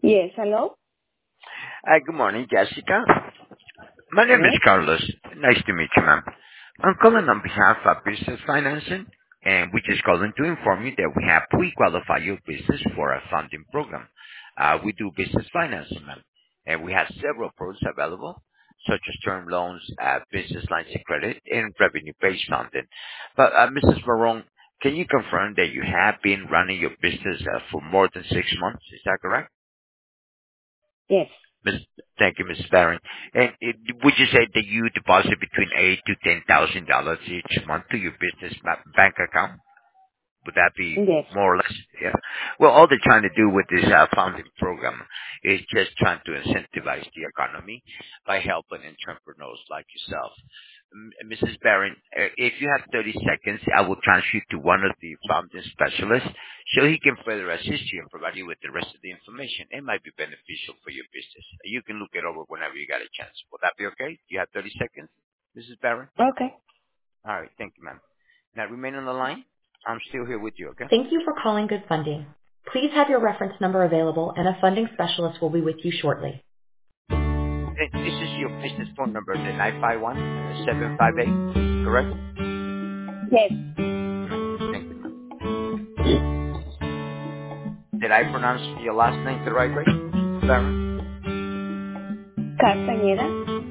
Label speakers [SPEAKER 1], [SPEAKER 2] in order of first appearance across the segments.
[SPEAKER 1] Yes, hello?
[SPEAKER 2] Hi, good morning, Jessica. My name is
[SPEAKER 1] Yes?
[SPEAKER 2] Carlos. Nice to meet you, ma'am. I'm calling on behalf of Business Financing, and we just calling to inform you that we have pre-qualified your business for a funding program. We do business financing, ma'am, and we have several products available, such as term loans, business lines of credit, and revenue-based funding. But, Mrs. Barone, can you confirm that you have been running your business for more than 6 months? Is that correct?
[SPEAKER 1] Yes.
[SPEAKER 2] Miss, thank you, Mrs. Barron. And would you say that you deposit between $8,000 to $10,000 each month to your business bank account? Would that be
[SPEAKER 1] Yes.
[SPEAKER 2] more or less? Yeah. Well, all they're trying to do with this funding program is just trying to incentivize the economy by helping entrepreneurs like yourself. Mrs. Barron, if you have 30 seconds, I will transfer you to one of the founding specialists so he can further assist you and provide you with the rest of the information. It might be beneficial for your business. You can look it over whenever you got a chance. Will that be okay? You have 30 seconds, Mrs. Barron?
[SPEAKER 1] Okay.
[SPEAKER 2] All right. Thank you, ma'am. Now remain on the line. I'm still here with you, okay?
[SPEAKER 3] Thank you for calling Good Funding. Please have your reference number available, and a funding specialist will be with you shortly.
[SPEAKER 2] This is your business phone number, the 951-758, correct?
[SPEAKER 1] Yes.
[SPEAKER 2] Thank you, ma'am. Did I pronounce your last name the right way, Mrs. Barron?
[SPEAKER 1] Castañeda?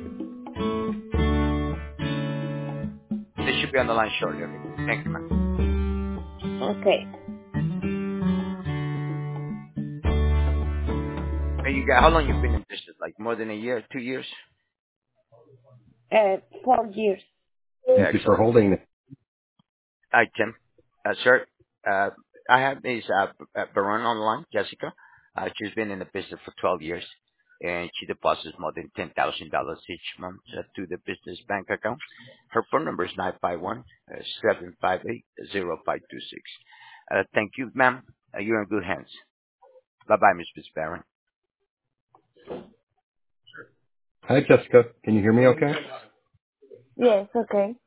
[SPEAKER 2] They should be on the line shortly, okay? Thank you, ma'am.
[SPEAKER 1] Okay.
[SPEAKER 2] Hey, how long you been in business? Like more than a year, 2 years?
[SPEAKER 1] 4 years.
[SPEAKER 2] Thank you for holding. Hi, Tim. Sir, I have Ms. Baron on the line, Jessica. She's been in the business for 12 years, and she deposits more than $10,000 each month to the business bank account. Her phone number is 951-758-0526. Thank you, ma'am. You're in good hands. Bye-bye, Ms. Barron.
[SPEAKER 4] Hi, Jessica. Can you hear me okay?
[SPEAKER 1] Yes, okay.